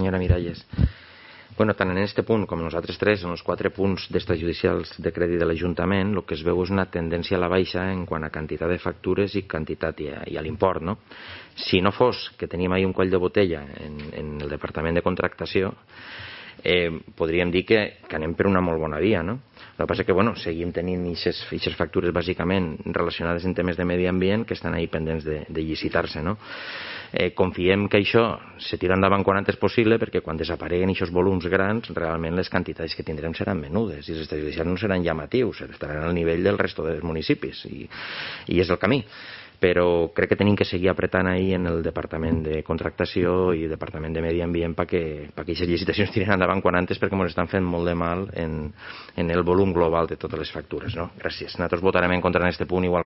senyora Miralles. Bueno, tant en aquest punt com en els altres tres, en els 4 punts d'extrajudicials de crèdit de l'Ajuntament, el que es veu és una tendència a la baixa en quant a quantitat de factures i quantitat i a l'import, no? Si no fos que teníem ahí un coll de botella en el Departament de Contractació, podríem dir que anem per una molt bona via, no? El que passa és que, bueno, seguim tenint aquestes factures bàsicament relacionades en temes de medi ambient que estan ahí pendents de llicitar-se, no? Confiem que això se tira endavant quan antes possible, perquè quan desapareguen aquests volums grans realment les quantitats que tindrem seran menudes i els extrajudicials no seran llamatius, estaran al nivell del resto dels municipis i és el camí. Però crec que tenim que seguir apretant ahí en el Departament de Contractació i el Departament de Medi Ambient perquè aquestes licitacions tiren endavant quan antes, perquè ens estan fent molt de mal en el volum global de totes les factures, no? Gràcies. Nosaltres votarem en contra en aquest punt igual